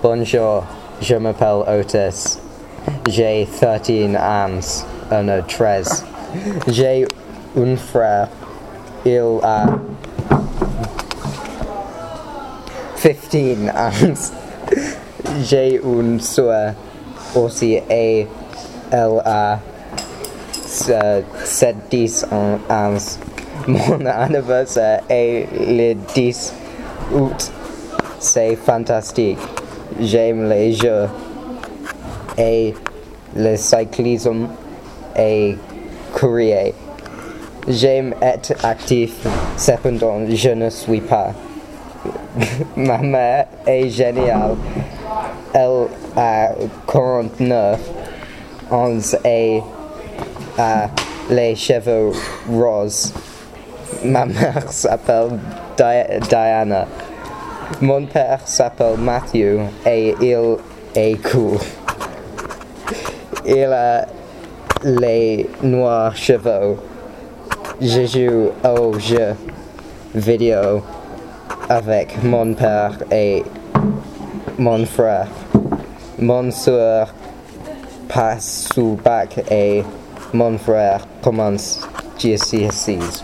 Bonjour, je m'appelle Otis. J'ai 13 ans. Oh no, 13. J'ai un frère. Il a 15 ans. J'ai une sœur aussi et elle a 10 ans. Mon anniversaire est le 10 août. C'est fantastique. J'aime les jeux et le cyclisme et courir. J'aime être actif, cependant je ne suis pas. Ma mère est géniale. Elle a 49 ans et a les cheveux roses. Ma mère s'appelle Diana. Mon père s'appelle Matthew et il est cool. Il a les noirs cheveux. Je joue aux jeux vidéo avec mon père et mon frère. Mon soeur passe sous bac et mon frère commence GCSEs.